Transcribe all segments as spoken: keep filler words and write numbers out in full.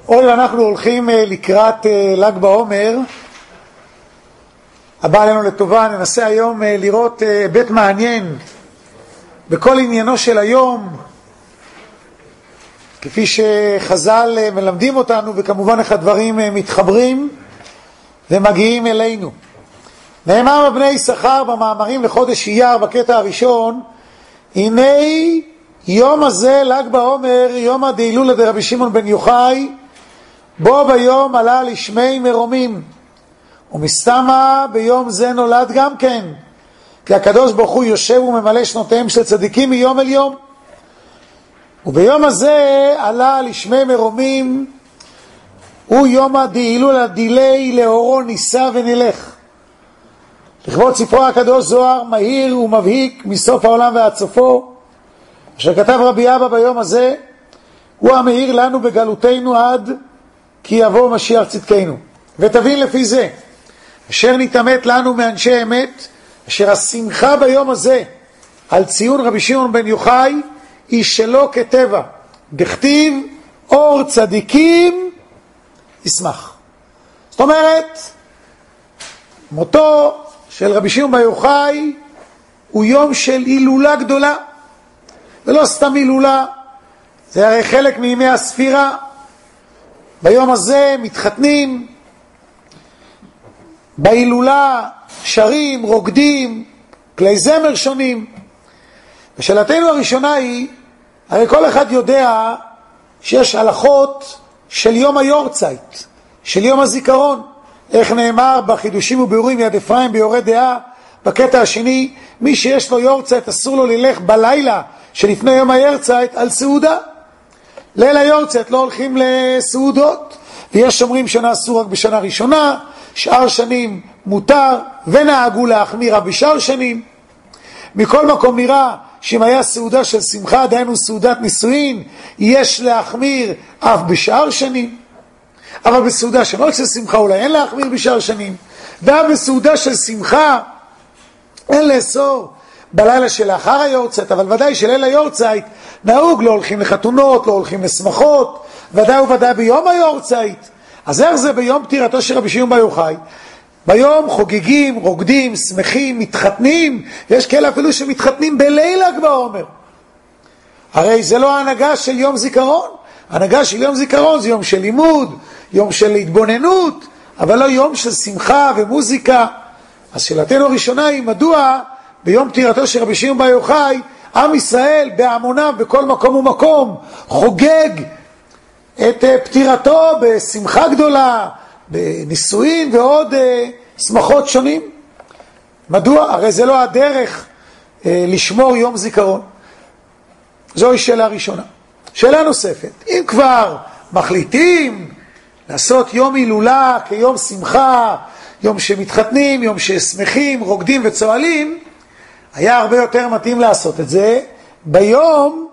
עוד אנחנו הולכים לקראת ל"ג בעומר הבא עלינו לטובה. ננסה היום לראות בית מעניין בכל עניינו של היום, כפי שחז"ל מלמדים אותנו, וכמובן איך הדברים מתחברים ומגיעים אלינו. נאמר בבני יששכר במאמרים לחודש אייר בקטע הראשון, הנה יום הזה ל"ג בעומר יום הדהילולה דרבי שמעון בן יוחאי, בו ביום עלה לשמי מרומים, ומסתמה ביום זה נולד גם כן, כי הקדוש ברוך הוא יושב וממלא שנותיהם של צדיקים מיום אל יום. וביום הזה עלה לשמי מרומים, הוא יום הדהילולה דילי לאורו ניסה ונלך. לכבוד ספרו הקדוש זוהר מהיר ומבהיק מסוף העולם ועד סופו, אשר כתב רבי אבא ביום הזה, הוא המאיר לנו בגלותנו עד כי יבוא משיח צדקנו. ותבין לפי זה, אשר נתאמת לנו מאנשי אמת, אשר השמחה ביום הזה על ציון רבי שמעון בן יוחאי היא שלא כטבע, דכתיב אור צדיקים ישמח. זאת אומרת, מותו של רבי שמעון בן יוחאי הוא יום של הילולה גדולה, ולא סתם הילולה, זה הרי חלק מימי הספירה. ביום הזה מתחתנים, בהילולה שרים, רוקדים, כלי זמר שונים. ושאלתנו הראשונה היא, הרי כל אחד יודע שיש הלכות של יום היורצייט, של יום הזיכרון. איך נאמר בחידושים וביאורים יד אפרים ביורה דעה בקטע השני, מי שיש לו יורצייט אסור לו ללך בלילה שלפני יום היורצייט על סעודה. ליל היורצייט לא הולכים לסעודות, ויש אומרים שנעשו רק בשנה ראשונה, שאר שנים מותר, ונהגו להחמיר בשאר שנים. מכל מקום נראה שאם היה סעודה של שמחה, דהיינו סעודת נישואין, יש להחמיר אף בשאר שנים. אבל בסעודה שלא של שמחה אולי אין להחמיר בשאר שנים, ואף בסעודה של שמחה אין לאסור בלילה שלאחר היורצייט, אבל ודאי שליל היורצייט נהוג, לא הולכים לחתונות, לא הולכים לשמחות, ודאי וודאי ביום היורצייט. אז איך זה ביום פטירתו של רבי שמעון בן יוחאי? ביום חוגגים, רוקדים, שמחים, מתחתנים, ויש כאלה אפילו שמתחתנים בליל ל"ג בעומר. הרי זה לא ההנהגה של יום זיכרון. ההנהגה של יום זיכרון זה יום של לימוד, יום של התבוננות, אבל לא יום של שמחה ומוזיקה. אז שאלתנו הראשונה היא, מדוע ביום פטירתו של רבי שמעון בן יוחאי עם ישראל בהמוניו בכל מקום ומקום חוגג את פטירתו בשמחה גדולה, בנישואין ועוד שמחות שונים? מדוע? הרי זה לא הדרך לשמור יום זיכרון. זוהי שאלה ראשונה. שאלה נוספת, אם כבר מחליטים לעשות יום הילולה כיום שמחה, יום שמתחתנים, יום ששמחים, רוקדים וצועלים, היה הרבה יותר מתאים לעשות את זה ביום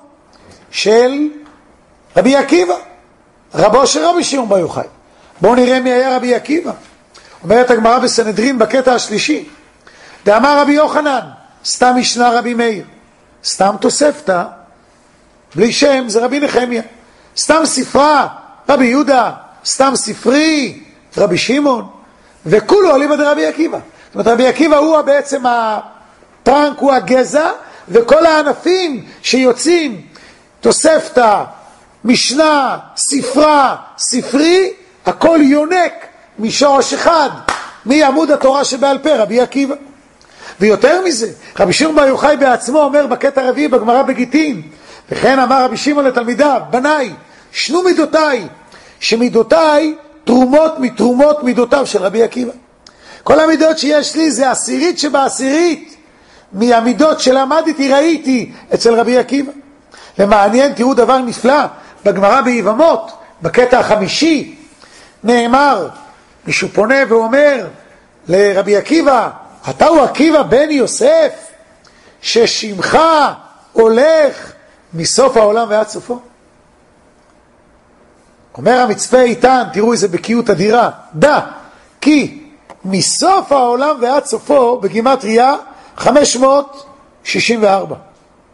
של רבי עקיבא, רבו של רבי שמעון בן יוחאי. בואו נראה מי היה רבי עקיבא. אומרת הגמרא בסנהדרין בקטע השלישי, דאמר רבי יוחנן, סתם משנה רבי מאיר, סתם תוספתא, בלי שם זה רבי נחמיה, סתם ספרה רבי יהודה, סתם ספרי רבי שמעון, וכולו אליבא דרבי עקיבא. זאת אומרת, רבי עקיבא הוא בעצם הטרנק, הוא הגזע, וכל הענפים שיוצאים, תוספתא, משנה, ספרה, ספרי, הכל יונק משורש אחד, מעמוד התורה שבעל פה, רבי עקיבא. ויותר מזה, רבי שמעון בן יוחאי בעצמו אומר בקטע הרביעי בגמרא בגיטין, וכן אמר רבי שמעון לתלמידיו, בניי, שנו מידותיי, שמידותיי תרומות מתרומות מידותיו של רבי עקיבא. כל המידות שיש לי זה עשירית שבעשירית מהמידות שלמדתי, ראיתי אצל רבי עקיבא. ומעניין, תראו דבר נפלא, בגמרא ביבמות, בקטע החמישי, נאמר, מישהו פונה ואומר לרבי עקיבא, אתה הוא עקיבא בן יוסף, ששמך הולך מסוף העולם ועד סופו? אומר המצפה איתן, תראו איזה בקיאות אדירה, דע, כי מסוף העולם ועד סופו בגימטריה חמש מאות שישים וארבע.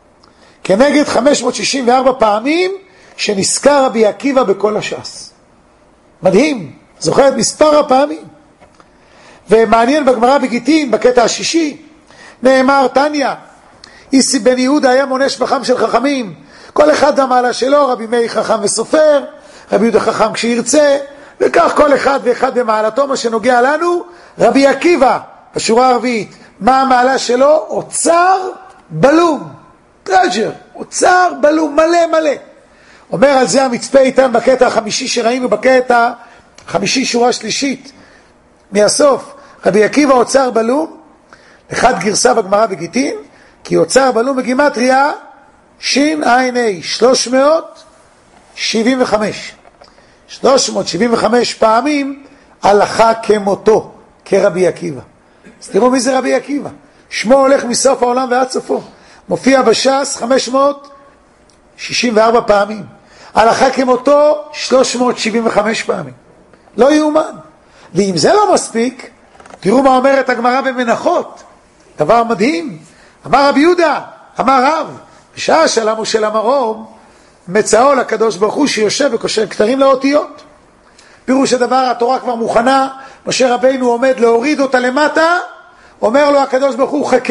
כנגד חמש מאות שישים וארבע פעמים שנזכר רבי עקיבא בכל הש"ס. מדהים, זוכר את מספר הפעמים. ומעניין בגמרא בגיטין, בקטע השישי, נאמר תניא, איסי בן יהודה היה מונה שבחם של חכמים, כל אחד המעלה שלו, רבי מאיר חכם וסופר, רבי יהודה חכם כשירצה, וכך כל אחד ואחד במעלתו. מה שנוגע לנו, רבי עקיבא, בשורה הרביעית, מה המעלה שלו? אוצר בלום, טראג'ר, אוצר בלום, מלא מלא. אומר על זה המצפה איתן בקטע החמישי שראינו, בקטע החמישי שורה שלישית מהסוף, רבי עקיבא אוצר בלום, אחד גרסה בגמרא בגיטין, כי אוצר בלום בגימטריה שין עין אי, שלוש מאות שבעים וחמש. שלוש מאות שבעים וחמש פעמים הלכה כמותו, כרבי עקיבא. אז תראו מי זה רבי עקיבא. שמו הולך מסוף העולם ועד סופו. מופיע בש"ס חמש מאות שישים וארבע פעמים. הלכה כמותו שלוש מאות שבעים וחמש פעמים. לא יאומן. ואם זה לא מספיק, תראו מה אומרת הגמרא במנחות. דבר מדהים. אמר רבי יהודה, אמר רב, בשעה של עמו של המרום, מצאו לקדוש ברוך הוא שיושב וקושר כתרים לאותיות. פירוש הדבר, התורה כבר מוכנה, משה רבינו עומד להוריד אותה למטה, אומר לו הקדוש ברוך הוא חכה.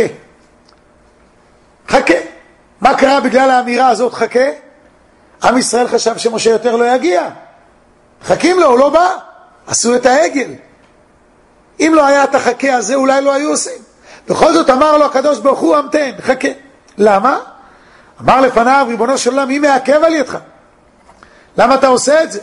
חכה. מה קרה בגלל האמירה הזאת חכה? עם ישראל חשב שמשה יותר לא יגיע. חכים לו, הוא לא בא. עשו את העגל. אם לא היה את החכה הזה, אולי לא היו עושים. בכל זאת אמר לו הקדוש ברוך הוא המתן, חכה. למה? אמר לפניו, ריבונו של עולם, מי מעכב על ידך? למה אתה עושה את זה?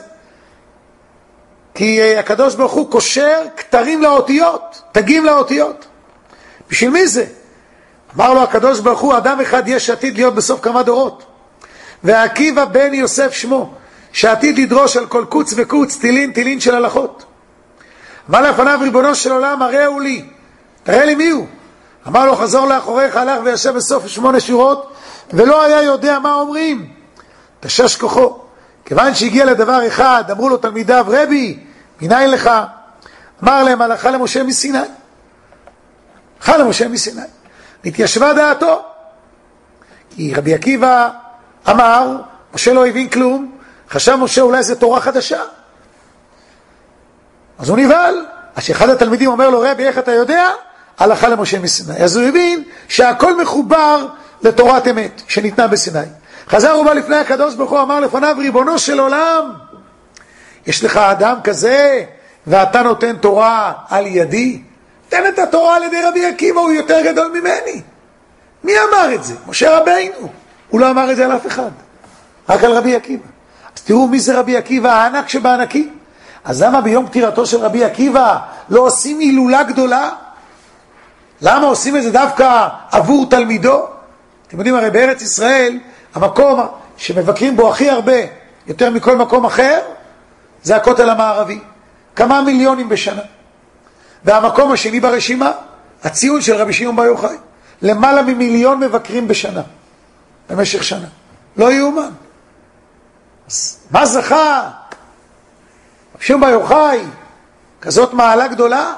כי הקדוש ברוך הוא קושר כתרים לאותיות, תגים לאותיות. בשביל מי זה? אמר לו הקדוש ברוך הוא, אדם אחד יש עתיד להיות בסוף כמה דורות. ועקיבא בן יוסף שמו, שעתיד לדרוש על כל קוץ וקוץ, תילין, תילין של הלכות. אמר לפניו, ריבונו של עולם, הראו לי, תראה לי מי הוא. אמר לו, חזור לאחוריך, הלך וישב בסוף שמונה שורות, ולא היה יודע מה אומרים. תשש כוחו. כיוון שהגיע לדבר אחד, אמרו לו תלמידיו, רבי, מניין לך? אמר להם, הלכה למשה מסיני. הלכה למשה מסיני. נתיישבה דעתו. כי רבי עקיבא אמר, משה לא הבין כלום, חשב משה אולי זה תורה חדשה. אז הוא נבהל. אז שאחד התלמידים אומר לו, רבי, איך אתה יודע? הלכה למשה מסיני. אז הוא הבין שהכל מחובר לתורת אמת שניתנה בסיני. חזר ובא לפני הקדוש ברוך הוא, אמר לפניו, ריבונו של עולם, יש לך אדם כזה ואתה נותן תורה על ידי? תן את התורה על ידי רבי עקיבא, הוא יותר גדול ממני. מי אמר את זה? משה רבינו. הוא לא אמר את זה על אף אחד, רק על רבי עקיבא. אז תראו מי זה רבי עקיבא, הענק שבענקים. אז למה ביום פטירתו של רבי עקיבא לא עושים הילולה גדולה? למה עושים את זה דווקא עבור תלמידו? אתם יודעים, הרי בארץ ישראל, המקום שמבקרים בו הכי הרבה, יותר מכל מקום אחר, זה הכותל המערבי. כמה מיליונים בשנה. והמקום השני ברשימה, הציון של רבי שמעון בר יוחאי. למעלה ממיליון מבקרים בשנה. במשך שנה. לא יאומן. אז מה זכה? רבי שמעון בר יוחאי, כזאת מעלה גדולה.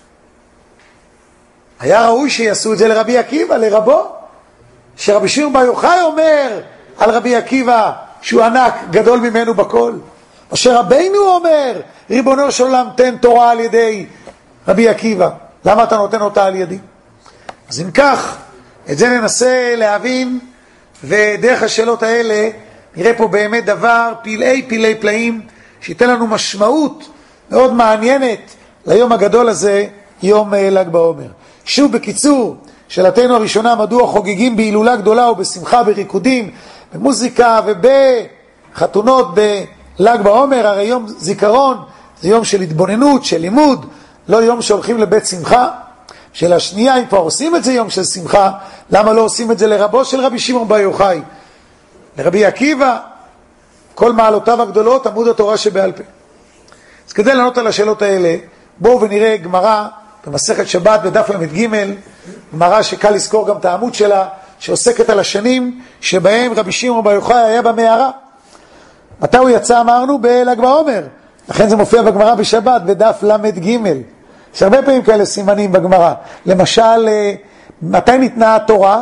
היה ראוי שיעשו את זה לרבי עקיבא, לרבו. שרבי שמעון בר יוחאי אומר על רבי עקיבא שהוא ענק, גדול ממנו בכל. משה רבינו אומר, ריבונו של עולם, תן תורה על ידי רבי עקיבא. למה אתה נותן אותה על ידי? אז אם כך, את זה ננסה להבין, ודרך השאלות האלה נראה פה באמת דבר פלאי פלאי פלאים, שייתן לנו משמעות מאוד מעניינת ליום הגדול הזה, יום ל"ג בעומר. שוב בקיצור, שאלתנו הראשונה, מדוע חוגגים בהילולה גדולה ובשמחה, בריקודים, במוזיקה ובחתונות בל"ג בעומר? הרי יום זיכרון זה יום של התבוננות, של לימוד, לא יום שהולכים לבית שמחה. שאלה שנייה, אם כבר עושים את זה יום של שמחה, למה לא עושים את זה לרבו של רבי שמעון בר יוחאי? לרבי עקיבא, כל מעלותיו הגדולות, עמוד התורה שבעל פה. אז כדי לענות על השאלות האלה, בואו ונראה גמרא במסכת שבת בדף למד ג', גמרא שקל לזכור גם את העמוד שלה, שעוסקת על השנים שבהם רבי שמעון בר יוחאי היה במערה. מתי הוא יצא? אמרנו בל"ג בעומר, לכן זה מופיע בגמרא בשבת בדף למד ג'. יש הרבה פעמים כאלה סימנים בגמרא. למשל, מתי ניתנה התורה?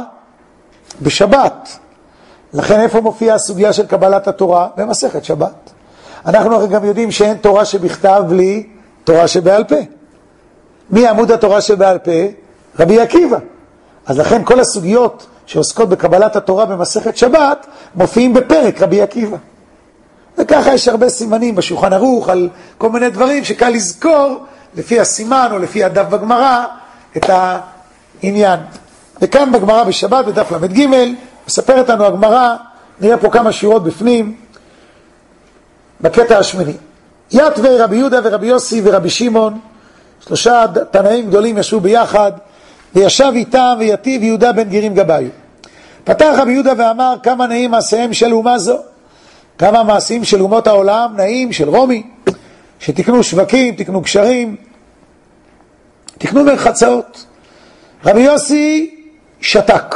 בשבת. לכן איפה מופיעה הסוגיה של קבלת התורה? במסכת שבת. אנחנו הרי גם יודעים שאין תורה שבכתב בלי תורה שבעל פה. מי עמוד התורה שבעל פה? רבי עקיבא. אז לכן כל הסוגיות שעוסקות בקבלת התורה במסכת שבת מופיעים בפרק רבי עקיבא. וככה יש הרבה סימנים בשולחן ערוך על כל מיני דברים שקל לזכור לפי הסימן או לפי הדף בגמרא את העניין. וכאן בגמרא בשבת בדף למד ג' מספרת לנו הגמרא, נראה פה כמה שיעורות בפנים בקטע השמיני. יתווה רבי יהודה ורבי יוסי ורבי שמעון, שלושה תנאים גדולים ישבו ביחד, וישב איתם ויטיב יהודה בן גרים גבאי. פתח רבי יהודה ואמר, כמה נעים מעשיהם של אומה זו, כמה מעשים של אומות העולם נעים של רומי, שתקנו שווקים, תקנו קשרים, תקנו מרחצאות. רבי יוסי שתק,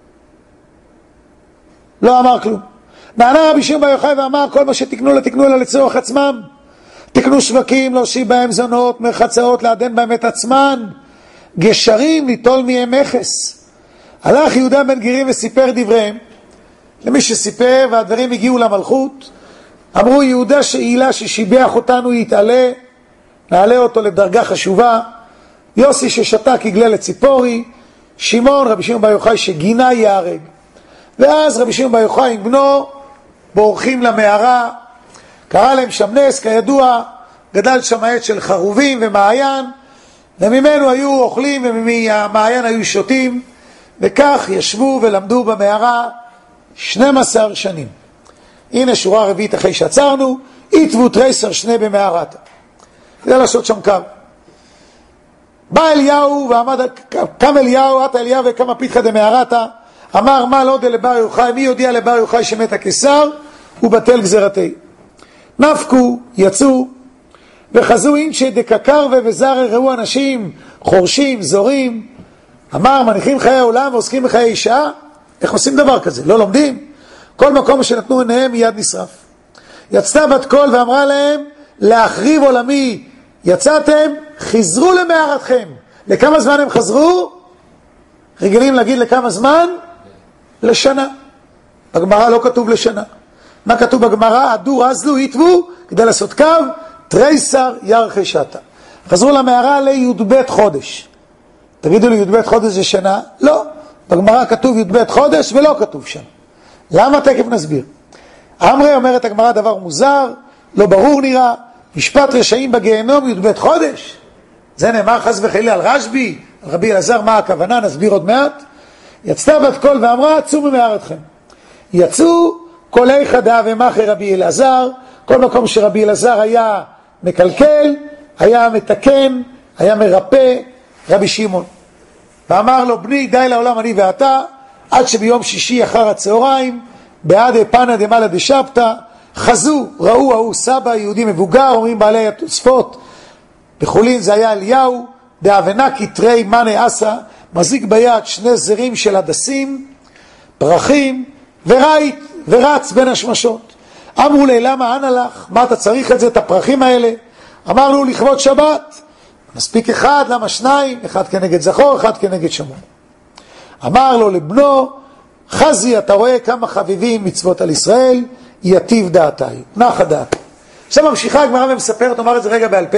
לא אמר כלום. נענה רבי שמעון בר יוחאי ואמר, כל מה שתקנו לה תקנו לה לצורך עצמם, תקנו שווקים, להושיב בהם זונות, מרחצאות, לעדן בהם את עצמן, גשרים, ליטול מהם מכס. הלך יהודה בן גרים וסיפר דבריהם למי שסיפר, והדברים הגיעו למלכות. אמרו, יהודה שאילה ששיבח אותנו יתעלה, נעלה אותו לדרגה חשובה. יוסי ששתק יגלה לציפורי, שמעון, רבי שמעון בר יוחאי שגינה יהרג. ואז רבי שמעון בר יוחאי עם בנו בורחים למערה, קרא להם שם נס, כידוע גדל שם עץ של חרובים ומעיין, וממנו היו אוכלים וממעיין היו שותים, וכך ישבו ולמדו במערה שנים עשר שנים. הנה שורה רביעית אחרי שעצרנו, יתבו תריסר שני במערתה, כדי לעשות שם קו. בא אליהו ועמד, קם אליהו, עתה אליהו וקם פיתחא דמערתה, אמר, מה לא דה לבר יוחאי, מי יודיע לבר יוחאי שמת הקיסר ובטל גזרתי. נפקו, יצאו, וחזו אינשי דקקר ובזר ראו אנשים חורשים, זורים. אמר, מניחים חיי העולם ועוסקים בחיי אישה? איך עושים דבר כזה? לא לומדים? כל מקום שנתנו עיניהם מיד נשרף. יצתה בת קול ואמרה להם, להחריב עולמי יצאתם, חזרו למערתכם. לכמה זמן הם חזרו? רגילים להגיד לכמה זמן? לשנה. בגמרא לא כתוב לשנה. מה כתוב בגמרא? עדו רזלו יתבו, כדי לעשות קו, תריסר ירחי שתה. חזרו למערה לי"ב חודש. תגידו לי, י"ב חודש זה שנה? לא. בגמרא כתוב י"ב חודש ולא כתוב שנה. למה? תכף נסביר. אמרי אומרת הגמרא דבר מוזר, לא ברור נראה, משפט רשעים בגיהנום י"ב חודש. זה נאמר חס וחלילה על רשב"י, על רבי אלעזר, מה הכוונה? נסביר עוד מעט. יצתה בת קול ואמרה, צאו ממערתכם. יצאו קולי חדה ומחי רבי אלעזר, כל מקום שרבי אלעזר היה מקלקל, היה מתקן, היה מרפא, רבי שמעון. ואמר לו, בני, די לעולם אני ואתה, עד שביום שישי אחר הצהריים, בעד פנה דמלה דשבתא, חזו, ראו, ראו, סבא, יהודי מבוגר, אומרים בעלי התוספות, בחולין זה היה אליהו, דאבנה כתרי מנה עשה, מזיק ביד שני זרים של הדסים, פרחים, ורית, ורץ בין השמשות. אמרו לי, למה אנה לך? מה אתה צריך את זה, את הפרחים האלה? אמרנו, לכבוד שבת. מספיק אחד, למה שניים? אחד כנגד זכור, אחד כנגד שמור. אמר לו לבנו, חזי, אתה רואה כמה חביבים מצוות על ישראל, יטיב דעתיי, נחה דעתי. עכשיו ממשיכה הגמרא ומספרת, אומר את זה רגע בעל פה,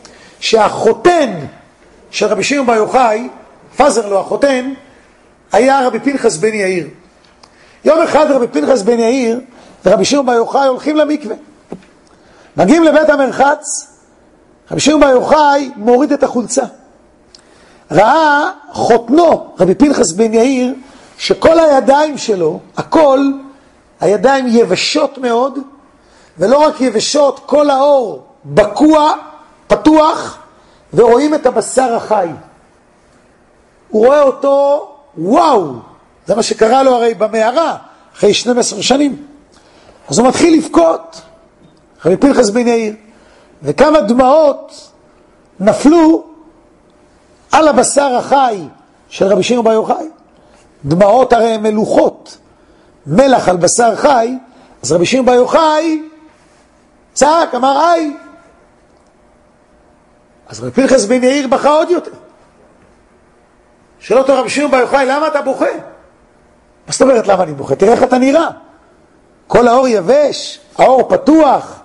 שהחותן של רבי שמעון בר יוחאי, פזר לו החותן, היה רבי פנחס בן יאיר. יום אחד רבי פנחס בן יאיר ורבי שמעון בר יוחאי הולכים למקווה. מגיעים לבית המרחץ, רבי שמעון בר יוחאי מוריד את החולצה. ראה חותנו, רבי פנחס בן יאיר, שכל הידיים שלו, הכל, הידיים יבשות מאוד, ולא רק יבשות, כל האור בקוע, פתוח, ורואים את הבשר החי. הוא רואה אותו, וואו, זה מה שקרה לו הרי במערה, אחרי שנים עשר שנים. אז הוא מתחיל לבכות, רבי פנחס בן יאיר, וכמה דמעות נפלו על הבשר החי של רבי שמעון בר יוחאי. דמעות הרי הן מלוכות, מלח על בשר חי, אז רבי שמעון בר יוחאי צעק, אמר איי. אז רבי פנחס בן יאיר בכה עוד יותר. שאל אותו רבי שמעון בר יוחאי, למה אתה בוכה? מה זאת אומרת למה אני בוכה? תראה איך אתה נראה. כל האור יבש, האור פתוח,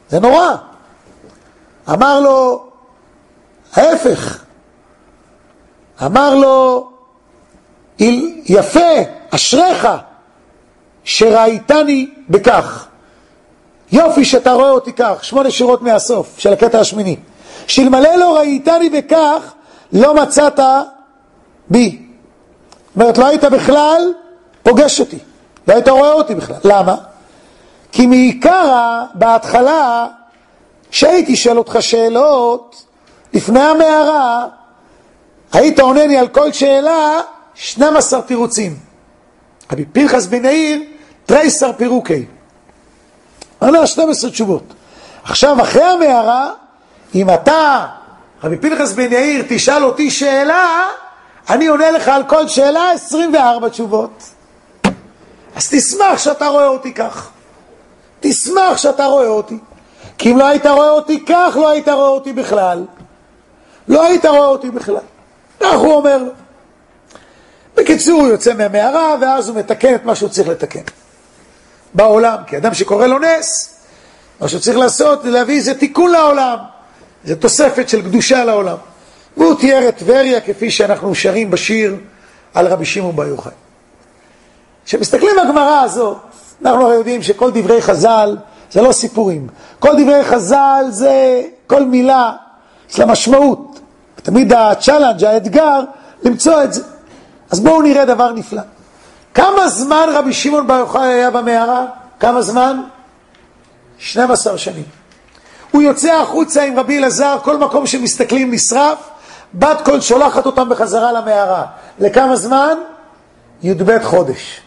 זה נורא. אמר לו, ההפך. אמר לו, יפה, אשריך, שראיתני בכך. יופי שאתה רואה אותי כך, שמונה שורות מהסוף של הקטע השמיני. שאלמלא לא ראיתני בכך, לא מצאת בי. זאת אומרת, לא היית בכלל פוגש אותי, לא היית רואה אותי בכלל. למה? כי מעיקר בהתחלה, שהייתי שואל אותך שאלות, לפני המערה, היית עונני על כל שאלה, שנים עשר תירוצים. רבי פנחס בן יאיר, תריסר פירוקי. עונה שתים עשרה תשובות. עכשיו, אחרי המערה, אם אתה, רבי פנחס בן יאיר, תשאל אותי שאלה, אני עונה לך על כל שאלה עשרים וארבע תשובות. אז תשמח שאתה רואה אותי כך. תשמח שאתה רואה אותי. כי אם לא היית רואה אותי כך, לא היית רואה אותי בכלל. לא היית רואה אותי בכלל. כך הוא אומר לו. בקיצור, הוא יוצא מהמערה, ואז הוא מתקן את מה שהוא צריך לתקן. בעולם, כי אדם שקורא לו נס, מה שהוא צריך לעשות זה להביא איזה תיקון לעולם. זה תוספת של קדושה לעולם. והוא תיאר את טבריה כפי שאנחנו שרים בשיר על רבי שמעון בר יוחאי. כשמסתכלים בגמרא הזאת, אנחנו הרי יודעים שכל דברי חז"ל זה לא סיפורים. כל דברי חז"ל זה כל מילה, יש לה משמעות. תמיד הצ'אלנג', האתגר, למצוא את זה. אז בואו נראה דבר נפלא. כמה זמן רבי שמעון בר יוחאי היה במערה? כמה זמן? שנים עשר שנים. הוא יוצא החוצה עם רבי אלעזר, כל מקום שמסתכלים נשרף, בת קול שולחת אותם בחזרה למערה. לכמה זמן? י"ב חודש.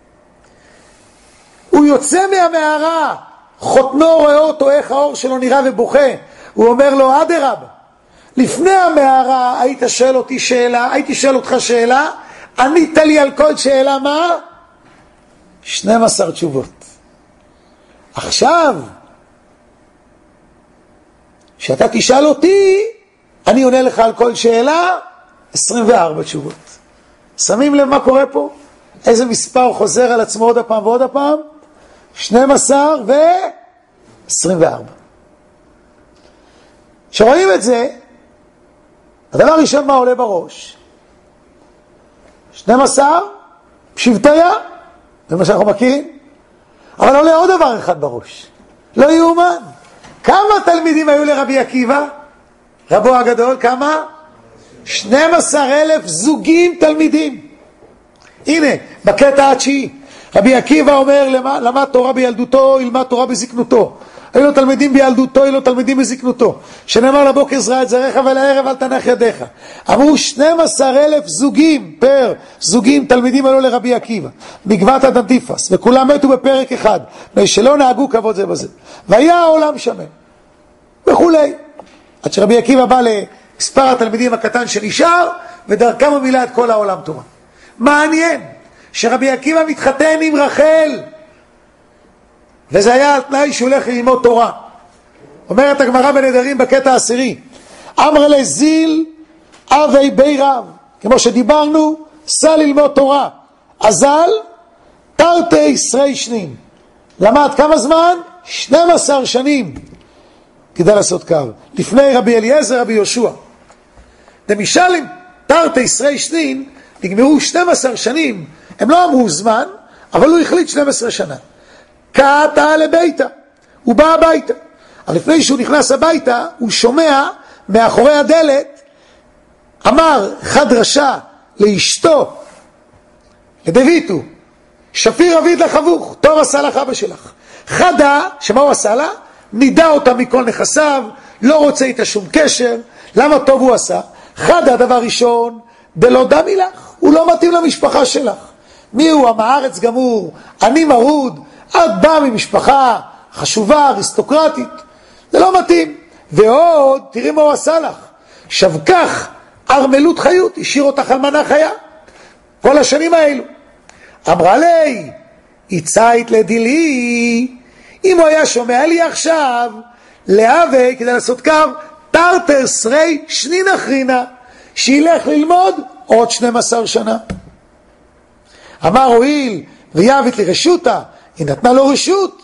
הוא יוצא מהמערה, חותנו רואה אותו איך האור שלו נראה ובוכה. הוא אומר לו, אדרבה, לפני המערה היית שואל אותי שאלה, הייתי שואל אותך שאלה, ענית לי על כל שאלה מה? שתים עשרה תשובות. עכשיו, שאתה תשאל אותי, אני עונה לך על כל שאלה, עשרים וארבע תשובות. שמים לב מה קורה פה? איזה מספר חוזר על עצמו עוד הפעם ועוד הפעם? שתים עשרה ו-עשרים וארבע. כשרואים את זה, הדבר הראשון מה עולה בראש? שתים עשרה, שבטיה, זה מה שאנחנו מכירים. אבל עולה עוד דבר אחד בראש. לא יאומן. כמה תלמידים היו לרבי עקיבא? רבו הגדול, כמה? שנים עשר אלף זוגים תלמידים. הנה, בקטע התשיעי, רבי עקיבא אומר, למד תורה בילדותו, ילמד תורה בזקנותו. היו לו תלמידים בילדותו, היו לו תלמידים בזקנותו. שנאמר לבוקר זרע את זרעך ולערב אל תנח ידיך. אמרו שנים עשר אלף זוגים, פר זוגים תלמידים היו לרבי עקיבא. בגבעת הדנטיפס, וכולם מתו בפרק אחד, שלא נהגו כבוד זה בזה. והיה העולם שמן. וכולי. עד שרבי עקיבא בא למספר התלמידים הקטן שנשאר, ודרכם הוא מילא את כל העולם תורה. מעניין, שרבי עקיבא מתחתן עם רחל, וזה היה על תנאי שהוא הולך ללמוד תורה. אומרת הגמרא בנדרים בקטע העשירי, אמר לזיל אבי בי רב, כמו שדיברנו, סע ללמוד תורה. אזל תרתי שרי שנים. למד כמה זמן? שנים עשר שנים. כדאי לעשות קו. לפני רבי אליעזר, רבי יהושע. דמשלים תרתי שרי שנים, נגמרו שנים עשר שנים. הם לא אמרו זמן, אבל הוא החליט שנים עשר שנה. קעתה לביתה, הוא בא הביתה. אבל לפני שהוא נכנס הביתה, הוא שומע מאחורי הדלת, אמר חד רשע לאשתו, לדביתו, שפיר אביד לחבוך, טוב עשה לך אבא שלך. חדה, שמה הוא עשה לה? נידע אותה מכל נכסיו, לא רוצה איתה שום קשר. למה טוב הוא עשה? חדה, דבר ראשון, דלא דמי לך, הוא לא מתאים למשפחה שלך. מי הוא? עם הארץ גמור, אני מרוד, את באה ממשפחה חשובה, אריסטוקרטית, זה לא מתאים. ועוד, תראי מה הוא עשה לך, שבקך ארמלות חיות, השאיר אותך אלמנה חיה כל השנים האלו. אמרה לי, יצאית לדילי, אם הוא היה שומע לי עכשיו, להווה, כדי לעשות קו, תרתר שרי שנין אחרינה, שילך ללמוד עוד שנים עשר שנה. אמר הואיל ויבית לי רשותה, היא נתנה לו רשות,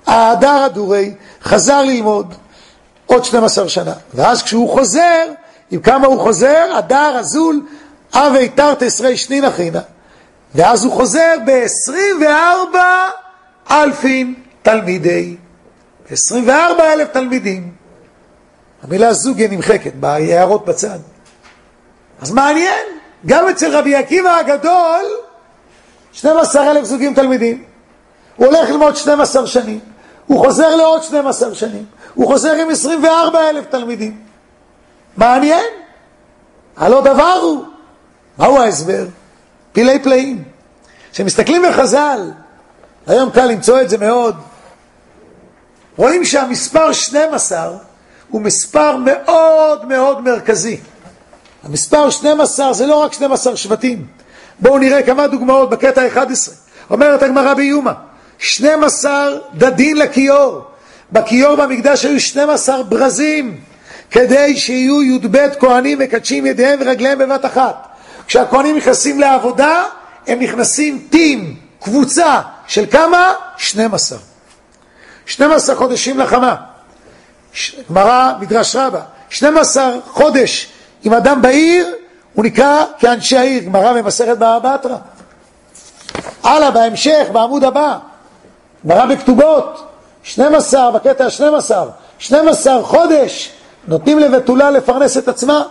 האדר הדורי חזר ללמוד עוד שנים עשר שנה. ואז כשהוא חוזר, עם כמה הוא חוזר? אדר הזול אבי תר תסרי שנין אחינה. ואז הוא חוזר ב-עשרים וארבע אלפים תלמידי. עשרים וארבע אלף תלמידים. המילה זוג היא נמחקת בהערות בצד. אז מעניין, גם אצל רבי עקיבא הגדול, שנים עשר אלף זוגים תלמידים. הוא הולך ללמוד שנים עשר שנים. הוא חוזר לעוד שנים עשר שנים. הוא חוזר עם עשרים וארבע אלף תלמידים. מעניין. הלא דבר הוא. מהו ההסבר? פילי פלאים. כשמסתכלים בחז"ל, היום קל למצוא את זה מאוד, רואים שהמספר שנים עשר הוא מספר מאוד מאוד מרכזי. המספר שנים עשר זה לא רק שנים עשר שבטים. בואו נראה כמה דוגמאות בקטע אחד עשרה. אומרת הגמרא ביומא, שנים עשר דדין לכיור. בכיור במקדש היו שנים עשר ברזים, כדי שיהיו י"ב כהנים מקדשים ידיהם ורגליהם בבת אחת. כשהכהנים נכנסים לעבודה, הם נכנסים טים, קבוצה של כמה? שנים עשר. שנים עשר חודשים לחמה. גמרא מדרש רבה. שנים עשר חודש עם אדם בעיר, הוא נקרא כאנשי העיר. גמרא במסכת בבא בתרא. הלאה, בהמשך, בעמוד הבא. גמרא בכתובות. שנים עשר, בקטע שנים עשר. שנים עשר חודש נותנים לבתולה לפרנס את עצמה.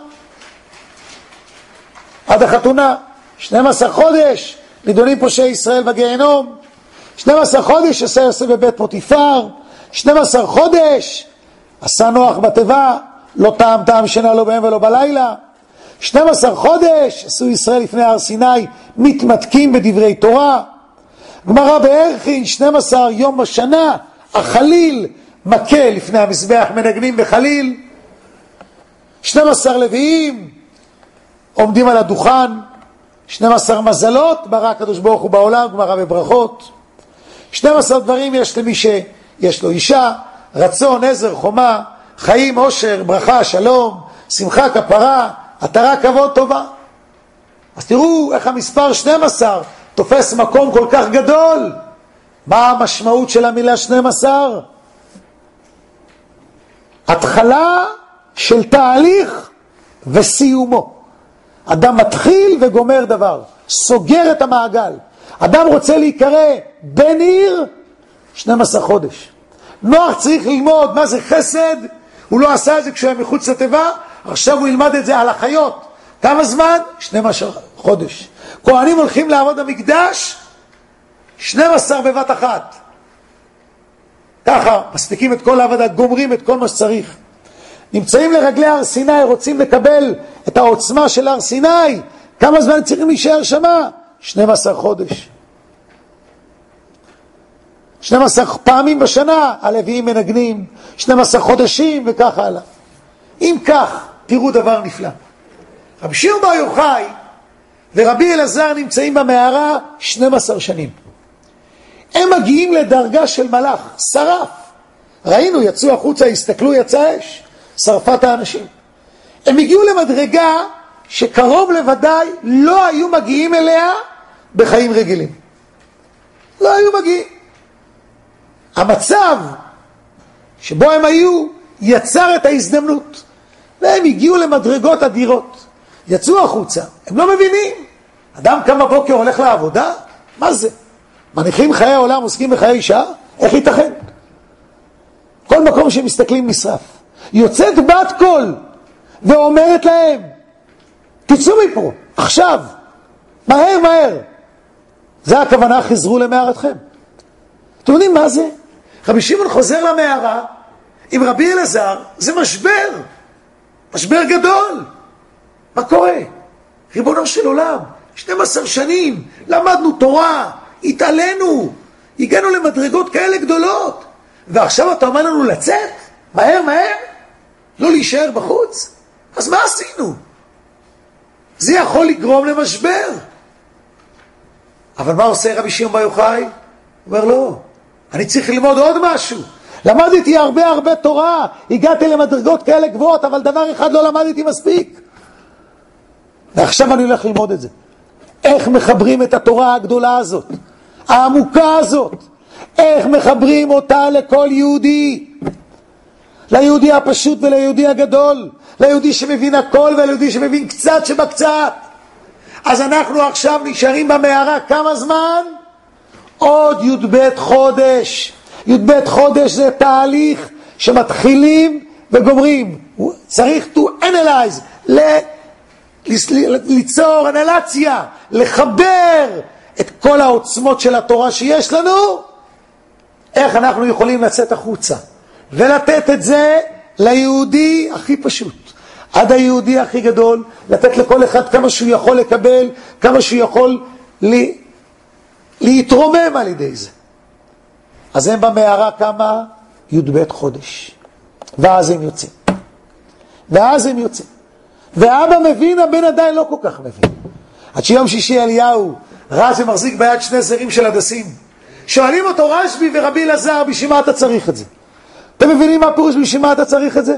עד החתונה. שנים עשר חודש נידונים פושעי ישראל בגיהנום. שנים עשר חודש עשה יוסף בבית פוטיפר. שנים עשר חודש עשה נוח בתיבה, לא טעם טעם שינה לא בהם ולא בלילה. שנים עשר חודש עשו ישראל לפני הר סיני מתמתקים בדברי תורה. גמרא בערכין, שנים עשר יום בשנה החליל מכה לפני המזבח, מנגנים בחליל. שנים עשר לוויים עומדים על הדוכן. שנים עשר מזלות ברא הקדוש ברוך הוא בעולם, גמרא בברכות. שנים עשר דברים יש למי שיש לו אישה, רצון, עזר, חומה, חיים, עושר, ברכה, שלום, שמחה, כפרה, עטרה, כבוד, טובה. אז תראו איך המספר שנים עשר תופס מקום כל כך גדול. מה המשמעות של המילה שנים עשר? התחלה של תהליך וסיומו. אדם מתחיל וגומר דבר, סוגר את המעגל. אדם רוצה להיקרא בן עיר, שנים עשר חודש. נוח צריך ללמוד מה זה חסד, הוא לא עשה את זה כשהוא היה מחוץ לטבע, עכשיו הוא ילמד את זה על החיות. כמה זמן? שנים עשר חודש. כהנים הולכים לעבוד במקדש, שנים עשר בבת אחת. ככה, מספיקים את כל העבודה, גומרים את כל מה שצריך. נמצאים לרגלי הר סיני, רוצים לקבל את העוצמה של הר סיני. כמה זמן צריכים להישאר שמה? שנים עשר חודש. שנים עשר פעמים בשנה הלוויים מנגנים, שנים עשר חודשים וכך הלאה. אם כך, תראו דבר נפלא. רבי שמעון בר יוחאי ורבי אלעזר נמצאים במערה שנים עשר שנים. הם מגיעים לדרגה של מלאך, שרף. ראינו, יצאו החוצה, הסתכלו, יצא אש, שרפת האנשים. הם הגיעו למדרגה שקרוב לוודאי לא היו מגיעים אליה בחיים רגילים. לא היו מגיעים. המצב שבו הם היו יצר את ההזדמנות. והם הגיעו למדרגות אדירות. יצאו החוצה, הם לא מבינים. אדם קם בבוקר הולך לעבודה? מה זה? מניחים חיי העולם, עוסקים בחיי אישה? איך ייתכן? כל מקום שמסתכלים נשרף. יוצאת בת קול ואומרת להם, תצאו מפה, עכשיו, מהר מהר. זה הכוונה, חזרו למערתכם. אתם יודעים מה זה? רבי שמעון חוזר למערה עם רבי אלעזר, זה משבר, משבר גדול. מה קורה? ריבונו של עולם, שנים עשר שנים, למדנו תורה, התעלינו, הגענו למדרגות כאלה גדולות, ועכשיו אתה אומר לנו לצאת? מהר מהר? לא להישאר בחוץ? אז מה עשינו? זה יכול לגרום למשבר. אבל מה עושה רבי שמעון בר יוחאי? הוא אומר לא, אני צריך ללמוד עוד משהו. למדתי הרבה הרבה תורה, הגעתי למדרגות כאלה גבוהות, אבל דבר אחד לא למדתי מספיק. ועכשיו אני הולך ללמוד את זה. איך מחברים את התורה הגדולה הזאת, העמוקה הזאת, איך מחברים אותה לכל יהודי, ליהודי הפשוט וליהודי הגדול, ליהודי שמבין הכל וליהודי שמבין קצת שבקצת. אז אנחנו עכשיו נשארים במערה כמה זמן? עוד י"ב חודש. י"ב חודש זה תהליך שמתחילים וגומרים. צריך to analyze, ל- ליצור אנלציה, לחבר את כל העוצמות של התורה שיש לנו, איך אנחנו יכולים לצאת החוצה ולתת את זה ליהודי הכי פשוט עד היהודי הכי גדול, לתת לכל אחד כמה שהוא יכול לקבל, כמה שהוא יכול לי, להתרומם על ידי זה. אז הם במערה כמה? י"ב חודש. ואז הם יוצאים. ואז הם יוצאים. ואבא מבין, הבן עדיין לא כל כך מבין. עד שיום שישי אליהו רש"י מחזיק ביד שני זרים של הדסים. שואלים אותו רשב"י ורבי אלעזר, בשביל מה אתה צריך את זה? אתם מבינים מה פירוש בשביל מה אתה צריך את זה?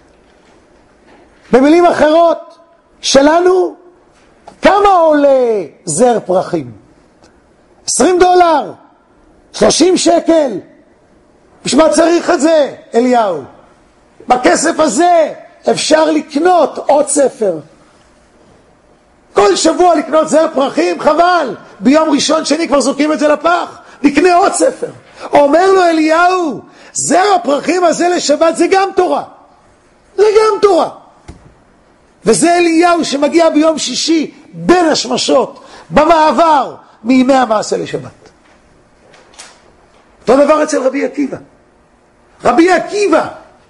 במילים אחרות שלנו, כמה עולה זר פרחים? עשרים דולר, שלושים שקל. בשביל מה צריך את זה, אליהו? בכסף הזה אפשר לקנות עוד ספר. כל שבוע לקנות זר פרחים, חבל. ביום ראשון שני כבר זורקים את זה לפח. נקנה עוד ספר. אומר לו אליהו, זר הפרחים הזה לשבת זה גם תורה. זה גם תורה. וזה אליהו שמגיע ביום שישי בין השמשות, במעבר מימי המעשה לשבת. אותו דבר אצל רבי עקיבא. רבי עקיבא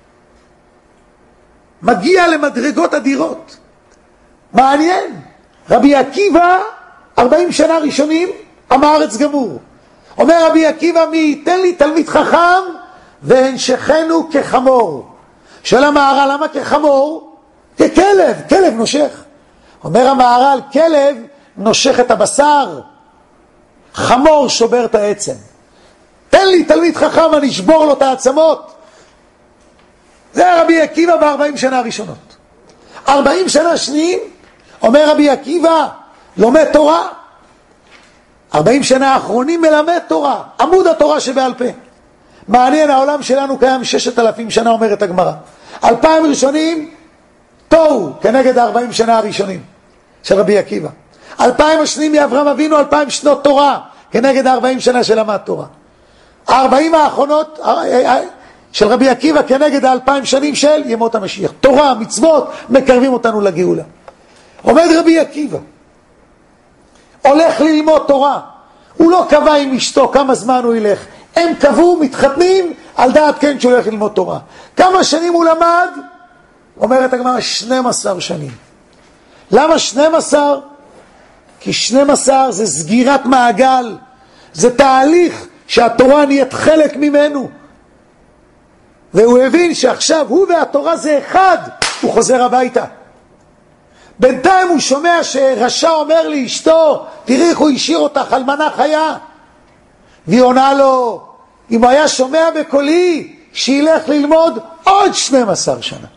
מגיע למדרגות אדירות. מעניין. רבי עקיבא, ארבעים שנה ראשונים, עם הארץ גמור. אומר רבי עקיבא, מי ייתן לי תלמיד חכם והנשכנו כחמור. שואל המהר"ל, למה כחמור? ככלב, כלב נושך. אומר המהר"ל, כלב נושך את הבשר, חמור שובר את העצם. תן לי תלמיד חכם, אני אשבור לו את העצמות. זה רבי עקיבא בארבעים שנה הראשונות. ארבעים שנה שניים, אומר רבי עקיבא, לומד תורה. ארבעים שנה האחרונים מלמד תורה, עמוד התורה שבעל פה. מעניין, העולם שלנו קיים ששת אלפים שנה, אומרת הגמרא. אלפיים ראשונים, תוהו, כנגד הארבעים שנה הראשונים של רבי עקיבא. אלפיים השנים מאברהם אבינו, אלפיים שנות תורה, כנגד הארבעים שנה של למד תורה. הארבעים האחרונות של רבי עקיבא, כנגד האלפיים שנים של ימות המשיח. תורה, מצוות, מקרבים אותנו לגאולה. עומד רבי עקיבא, הולך ללמוד תורה. הוא לא קבע עם אשתו כמה זמן הוא ילך. הם קבעו, מתחתנים, על דעת כן שהוא הולך ללמוד תורה. כמה שנים הוא למד? אומרת הגמרא, שנים עשר שנים. למה שנים עשר? כי שנים עשר זה סגירת מעגל. זה תהליך שהתורה נהיית חלק ממנו. והוא הבין שעכשיו הוא והתורה זה אחד. הוא חוזר הביתה. בינתיים הוא שומע שרשע אומר לאשתו, תראי איך הוא השאיר אותך אלמנה חיה. והיא עונה לו, אם הוא היה שומע בקולי, שילך ללמוד עוד שנים עשר שנה.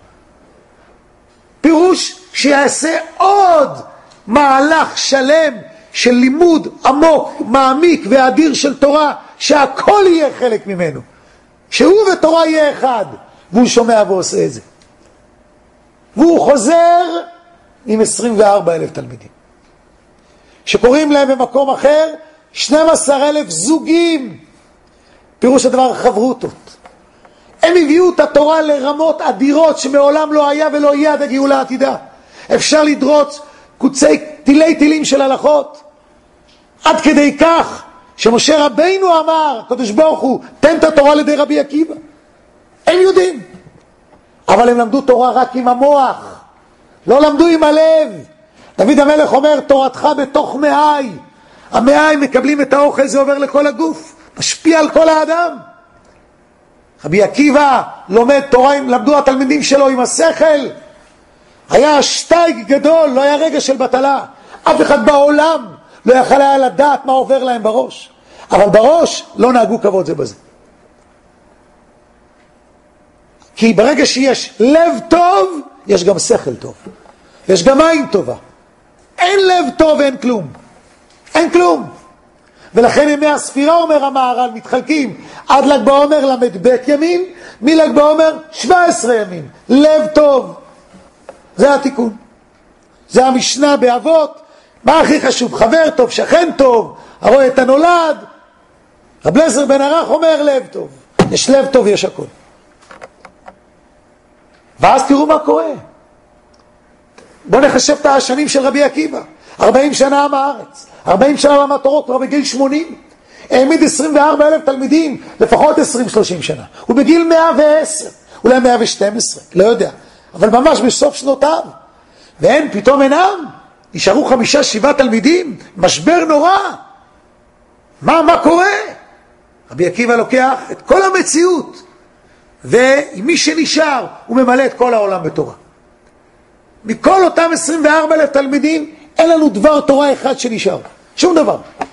פירוש שיעשה עוד מהלך שלם של לימוד עמוק, מעמיק ואדיר של תורה, שהכל יהיה חלק ממנו. שהוא ותורה יהיה אחד. והוא שומע ועושה את זה. והוא חוזר עם עשרים וארבעה אלף תלמידים. שקוראים להם במקום אחר, שנים עשר אלף זוגים. פירוש הדבר חברותות. הם הביאו את התורה לרמות אדירות שמעולם לא היה ולא יהיה עד הגאולה העתידה. אפשר לדרוץ קוצי תילי תילים של הלכות. עד כדי כך שמשה רבינו אמר, הקדוש ברוך הוא, תן את התורה לידי רבי עקיבא. הם יודעים. אבל הם למדו תורה רק עם המוח. לא למדו עם הלב. דוד המלך אומר, תורתך בתוך מעי. המעי מקבלים את האוכל, זה עובר לכל הגוף. משפיע על כל האדם. רבי עקיבא לומד תורה, למדו התלמידים שלו עם השכל. היה שטייג גדול, לא היה רגע של בטלה. אף אחד בעולם לא יכל היה לדעת מה עובר להם בראש. אבל בראש לא נהגו כבוד זה בזה. כי ברגע שיש לב טוב, יש גם שכל טוב. יש גם עין טובה. אין לב טוב, אין כלום. אין כלום. ולכן ימי הספירה, אומר המהר"ל, מתחלקים עד ל"ג בעומר למ"ב ימים, מל"ג בעומר שבע עשרה ימים. לב טוב, זה התיקון. זה המשנה באבות. מה הכי חשוב? חבר טוב, שכן טוב, הרואה את הנולד. רב אליעזר בן ערך אומר לב טוב. יש לב טוב, יש הכל. ואז תראו מה קורה. בואו נחשב את השנים של רבי עקיבא. ארבעים שנה עם הארץ, ארבעים שנה עם התורה, כבר בגיל שמונים. העמיד עשרים וארבעה אלף תלמידים, לפחות עשרים שלושים שנה. הוא בגיל מאה ועשר, אולי מאה ושתים עשרה, לא יודע. אבל ממש בסוף שנותיו. ואין, פתאום אינם. נשארו חמישה, שבעה תלמידים, משבר נורא. מה, מה קורה? רבי עקיבא לוקח את כל המציאות, ומי שנשאר, הוא ממלא את כל העולם בתורה. מכל אותם עשרים וארבעה אלף תלמידים, אין לנו דבר תורה אחד שנשאר. שום דבר.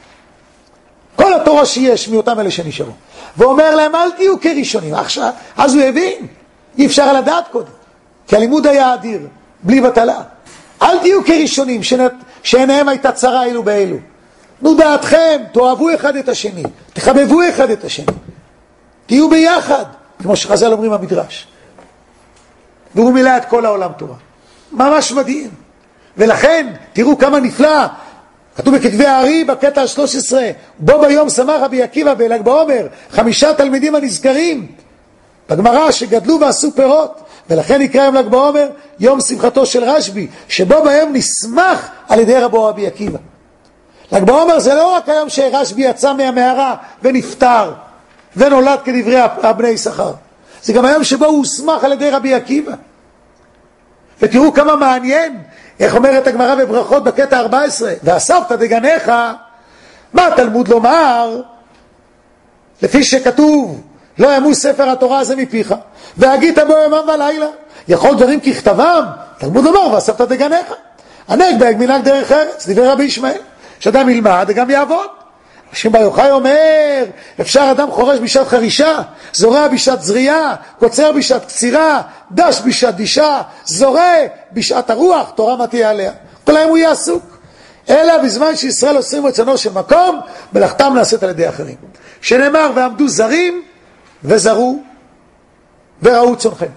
כל התורה שיש מאותם אלה שנשארו. ואומר להם, אל תהיו כראשונים. עכשיו, אז הוא הבין. אי אפשר לדעת קודם. כי הלימוד היה אדיר, בלי בטלה. אל תהיו כראשונים, שעיניהם הייתה צרה אילו באלו. תנו דעתכם, תאהבו אחד את השני. תחבבו אחד את השני. תהיו ביחד. כמו שחז"ל אומרים במדרש. והוא מילא את כל העולם תורה. ממש מדהים. ולכן, תראו כמה נפלא. כתוב בכתבי הארי, בקטע ה-שלוש עשרה, בו ביום שמח רבי עקיבא בל"ג בעומר, חמישה תלמידים הנזכרים, בגמרא שגדלו ועשו פירות, ולכן נקרא יום ל"ג בעומר, יום שמחתו של רשב"י, שבו ביום נשמח על ידי רבו רבי עקיבא. ל"ג בעומר זה לא רק היום שרשב"י יצא מהמערה ונפטר, ונולד כדברי הבני יששכר. זה גם היום שבו הוא הוסמך על ידי רבי עקיבא. ותראו כמה מעניין, איך אומרת הגמרא בברכות בקטע ארבע עשרה, ואספת דגניך, מה תלמוד לומר? לפי שכתוב, לא ימוס ספר התורה הזה מפיך, והגית בו יומם ולילה. יכול דברים ככתבם, תלמוד לומר, ואספת דגניך. הנהג בהג מנהג דרך ארץ, דברי רבי ישמעאל, שאדם ילמד וגם יעבוד. השם בר יוחאי אומר, אפשר אדם חורש בשעת חרישה, זורע בשעת זריעה, קוצר בשעת קצירה, דש בשעת דישה, זורע בשעת הרוח, תורה מה תהיה עליה. כל היום הוא יהיה עסוק. אלא בזמן שישראל עושים רצונו של מקום, מלאכתם נעשית על ידי אחרים. שנאמר, ועמדו זרים וזרו וראו צונכם.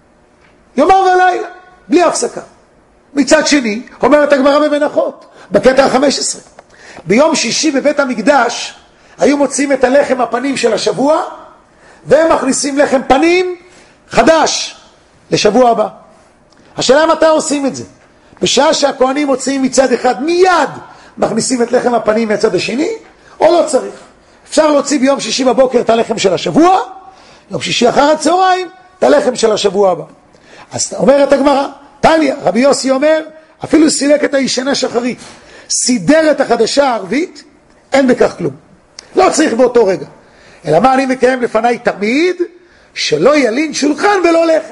יומם ולילה, בלי הפסקה. מצד שני, אומרת הגמרא במנחות, בקטע ה-חמש עשרה. ביום שישי בבית המקדש היו מוציאים את הלחם הפנים של השבוע, והם מכניסים לחם פנים חדש לשבוע הבא. השאלה מתי עושים את זה? בשעה שהכהנים מוציאים מצד אחד, מיד מכניסים את לחם הפנים מהצד השני, או לא צריך? אפשר להוציא ביום שישי בבוקר את הלחם של השבוע, יום שישי אחר הצהריים את הלחם של השבוע הבא. אז אומרת הגמרא, תניא, רבי יוסי אומר, אפילו סילק את הישנה שחרית, סידר את החדשה הערבית, אין בכך כלום. לא צריך באותו רגע. אלא מה אני מקיים לפניי תמיד, שלא ילין שולחן ולא לחם.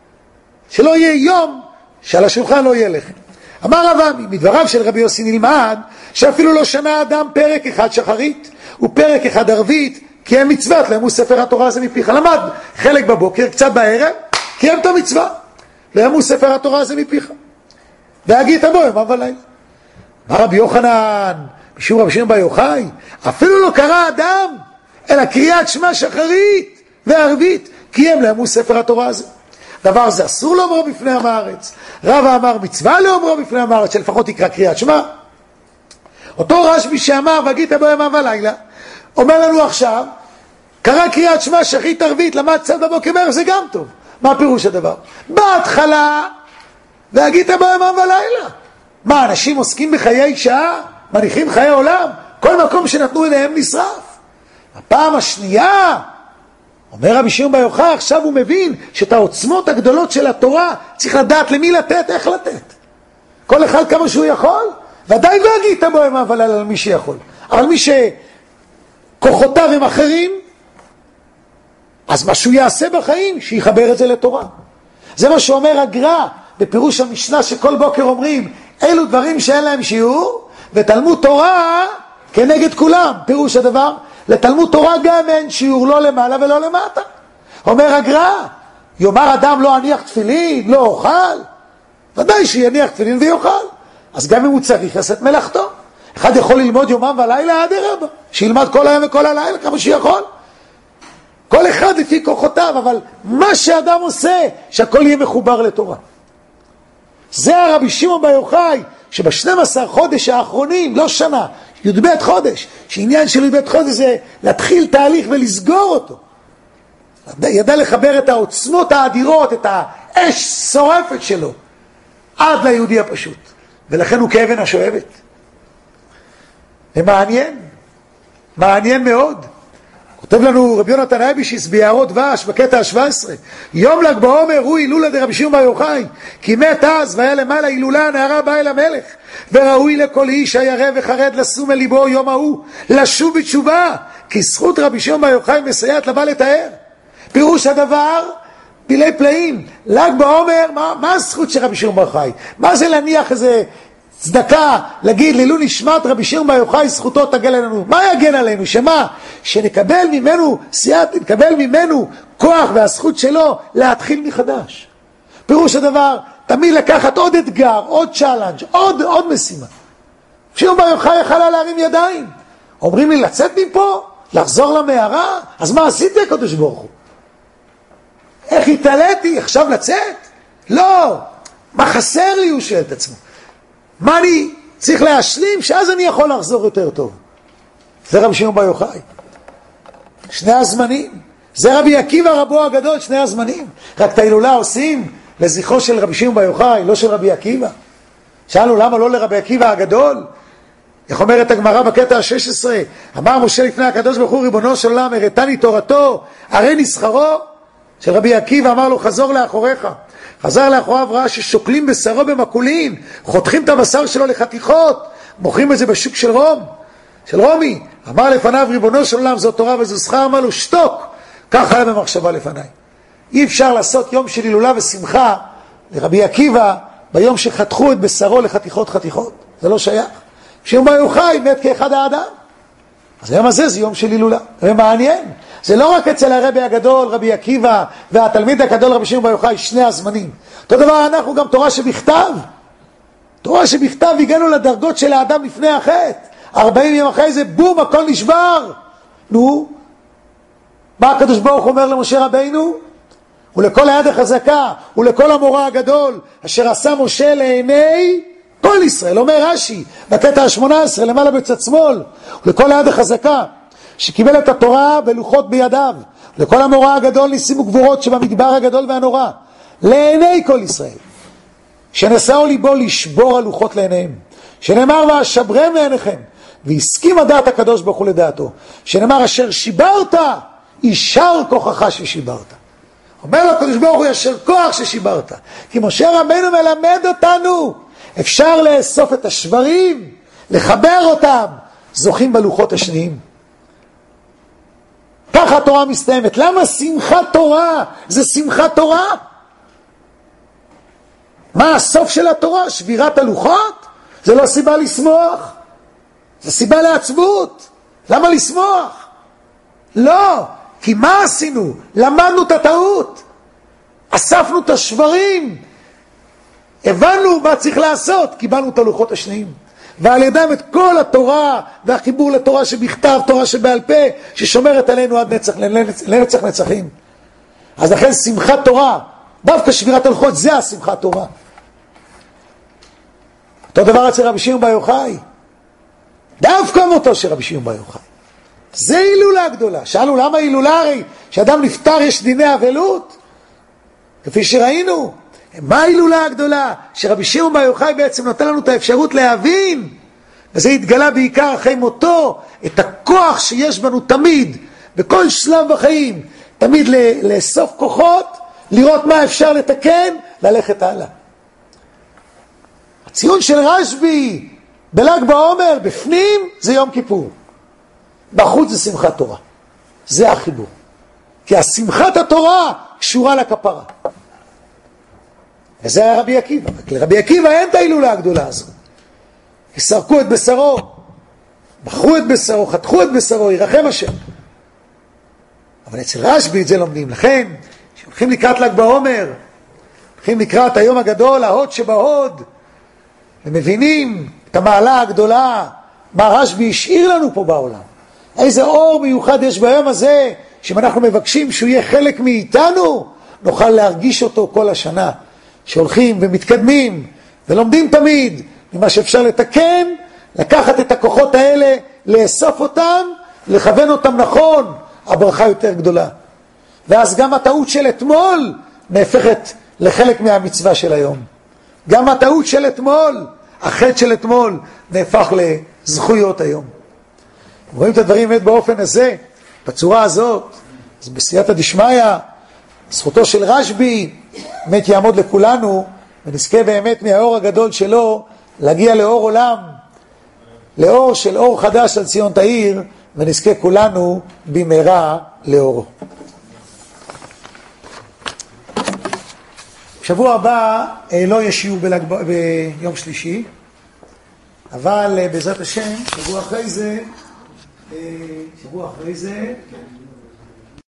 שלא יהיה יום שעל השולחן לא יהיה לחם. אמר רב עמי, מדבריו של רבי יוסי נלמד, שאפילו לא שנה אדם פרק אחד שחרית, ופרק אחד ערבית, כי הם מצוות, להם הוא ספר התורה הזה מפיך. למד חלק בבוקר, קצת בערב, כי הם את המצווה. להם הוא ספר התורה הזה מפיך. והגית בו יומם ולילה. מה רבי יוחנן, משום רבי שמעון בר יוחאי, אפילו לא קרא אדם, אלא קריאת שמע שחרית וערבית, כי הם לאמרו ספר התורה הזה. דבר זה אסור לאומרו בפני עם הארץ. רבא אמר מצווה לאומרו בפני עם הארץ, שלפחות יקרא קריאת שמע. אותו רשב"י שאמר, והגית בו יומם ולילה, אומר לנו עכשיו, קרא קריאת שמע שחרית ערבית, למד קצת בבוקר בערב, זה גם טוב. מה פירוש הדבר? בהתחלה, והגית בו יומם ולילה. מה, אנשים עוסקים בחיי שעה? מניחים חיי עולם? כל מקום שנתנו אליהם נשרף. הפעם השנייה, אומר רבי שמעון בר יוחאי, עכשיו הוא מבין שאת העוצמות הגדולות של התורה צריך לדעת למי לתת, איך לתת. כל אחד כמה שהוא יכול, ודאי והגית בו יומם ולילה על מי שיכול. אבל מי שכוחותיו הם אחרים, אז מה שהוא יעשה בחיים, שיחבר את זה לתורה. זה מה שאומר הגר"א בפירוש המשנה, שכל בוקר אומרים, אלו דברים שאין להם שיעור, ותלמוד תורה כנגד כולם. פירוש הדבר, לתלמוד תורה גם אין שיעור, לא למעלה ולא למטה. אומר הגר"א, יאמר אדם לא אניח תפילין, לא אוכל, ודאי שיניח תפילין ויאכל. אז גם אם הוא צריך לעשות מלאכתו, אחד יכול ללמוד יומם ולילה עד הרבה, שילמד כל היום וכל הלילה כמה שיכול. כל אחד לפי כוחותיו, אבל מה שאדם עושה, שהכל יהיה מחובר לתורה. זה הרבי שמעון בר יוחאי, שבשנים עשר חודש האחרונים, לא שנה, י"ב חודש, שעניין של י"ב חודש זה להתחיל תהליך ולסגור אותו. ידע לחבר את העוצמות האדירות, את האש שורפת שלו, עד ליהודי הפשוט. ולכן הוא כאבן השואבת. זה מעניין, מעניין מאוד. כותב לנו רבי יונתן אייבשיץ ביערות דבש בקטע ה-שבע עשרה, יום ל"ג בעומר הוא הילולה דרבי שמעון בר יוחאי, כי מת אז והיה למעלה הילולה, הנערה באה אל המלך, וראוי לכל איש הירא וחרד לשום אל ליבו יום ההוא, לשוב בתשובה, כי זכות רבי שמעון בר יוחאי מסייעת לבא לתאר. פירוש הדבר פילי פלאים. ל"ג בעומר, מה, מה הזכות של רבי שמעון בר יוחאי? מה זה להניח איזה צדקה, להגיד לעילוי נשמת רבי שמעון בר יוחאי זכותו תגן עלינו? מה יגן עלינו? שמה? שנקבל ממנו סייעת, נקבל ממנו כוח והזכות שלו להתחיל מחדש. פירוש הדבר, תמיד לקחת עוד אתגר, עוד צ'אלנג', עוד, עוד משימה. שמעון בר יוחאי יכלה להרים ידיים. אומרים לי לצאת מפה, לחזור למערה, אז מה עשיתי הקדוש ברוך הוא? איך התעליתי עכשיו לצאת? לא. מה חסר לי? הוא שואל את עצמו. מה אני צריך להשלים שאז אני יכול לחזור יותר טוב? זה רבי שמעון בר יוחאי. שני הזמנים. זה רבי עקיבא רבו הגדול, שני הזמנים. רק את ההילולה עושים לזכרו של רבי שמעון בר יוחאי, לא של רבי עקיבא. שאלנו למה לא לרבי עקיבא הגדול? איך אומרת הגמרא בקטע ה-שש עשרה, אמר משה לפני הקדוש ברוך הוא ריבונו של עולם, הראתני תורתו, הרי נסחרו של רבי עקיבא, אמר לו חזור לאחוריך. חזר לאחוריו, ראה ששוקלים בשרו במקולין, חותכים את הבשר שלו לחתיכות, מוכרים את זה בשוק של רום, של רומי. אמר לפניו ריבונו של עולם, זו תורה וזו שכר, אמר לו שתוק, כך היה במחשבה לפניי. אי אפשר לעשות יום של הילולה ושמחה לרבי עקיבא ביום שחתכו את בשרו לחתיכות חתיכות, זה לא שייך. שמעון בר יוחאי מת כאחד האדם, אז היום הזה זה יום של הילולה. זה מעניין, זה לא רק אצל הרבי הגדול רבי עקיבא והתלמיד הגדול רבי שמעון בר יוחאי, שני הזמנים. אותו דבר אנחנו גם תורה שבכתב, תורה שבכתב הגענו לדרגות של האדם לפני החטא, ארבעים יום אחרי זה בום הכל נשבר. נו, מה הקדוש ברוך אומר למשה רבינו? ולכל היד החזקה ולכל המורה הגדול אשר עשה משה לעיני כל ישראל, אומר רש"י בקטע ה-שמונה עשרה למעלה בצד שמאל, ולכל היד החזקה שקיבל את התורה בלוחות בידיו, לכל המורה הגדול ניסים וגבורות שבמדבר הגדול והנורא, לעיני כל ישראל, שנשאו ליבו לשבור הלוחות לעיניהם, שנאמר ואשברם לעיניכם, והסכים הדעת הקדוש ברוך הוא לדעתו, שנאמר אשר שיברת אישר כוחך ששיברת. אומר לו הקדוש ברוך הוא ישר כוח ששיברת, כי משה רבנו מלמד אותנו אפשר לאסוף את השברים, לחבר אותם, זוכים בלוחות השניים. ככה התורה מסתיימת. למה שמחת תורה? זה שמחת תורה. מה הסוף של התורה? שבירת הלוחות? זה לא סיבה לשמוח, זה סיבה לעצבות. למה לשמוח? לא, כי מה עשינו? למדנו את הטעות, אספנו את השברים, הבנו מה צריך לעשות, קיבלנו את הלוחות השניים, ועל ידם את כל התורה והחיבור לתורה שבכתב, תורה שבעל פה, ששומרת עלינו עד נצח, לנצח נצחים. אז לכן שמחת תורה, דווקא שבירת הלוחות, זה השמחת תורה. אותו דבר אצל רבי שמעון בר יוחאי, דווקא מותו של רבי שמעון בר יוחאי, זה הילולה גדולה. שאלנו למה הילולה? הרי שאדם נפטר יש דיני אבלות, כפי שראינו. מה ההילולה הגדולה? שרבי שמעון בר יוחאי בעצם נותן לנו את האפשרות להבין, וזה התגלה בעיקר אחרי מותו, את הכוח שיש בנו תמיד, בכל שלב בחיים, תמיד לאסוף כוחות, לראות מה אפשר לתקן, ללכת הלאה. הציון של רשב"י בל"ג בעומר, בפנים זה יום כיפור, בחוץ זה שמחת תורה. זה החיבור, כי השמחת התורה קשורה לכפרה. וזה היה רבי עקיבא. לרבי עקיבא אין את ההילולה הגדולה הזאת. יסרקו את בשרו, בחרו את בשרו, חתכו את בשרו, ירחם השם. אבל אצל רשב"י את זה לומדים. לכן, כשהולכים לקראת ל"ג בעומר, הולכים לקראת היום הגדול, ההוד שבהוד, ומבינים את המעלה הגדולה מה רשב"י השאיר לנו פה בעולם. איזה אור מיוחד יש ביום הזה, שאם אנחנו מבקשים שהוא יהיה חלק מאיתנו, נוכל להרגיש אותו כל השנה. שהולכים ומתקדמים ולומדים תמיד ממה שאפשר לתקן, לקחת את הכוחות האלה, לאסוף אותם, לכוון אותם נכון, הברכה יותר גדולה. ואז גם הטעות של אתמול נהפכת לחלק מהמצווה של היום. גם הטעות של אתמול, החטא של אתמול, נהפך לזכויות היום. רואים את הדברים באמת באופן הזה, בצורה הזאת, אז בסייעתא דשמיא, זכותו של רשב"י, באמת יעמוד לכולנו, ונזכה באמת מהאור הגדול שלו, להגיע לאור עולם, לאור של אור חדש על ציון תאיר, ונזכה כולנו במהרה לאורו. שבוע הבא לא יש שיעור בלג... ביום שלישי, אבל בעזרת השם, שבוע אחרי זה, שבוע אחרי זה,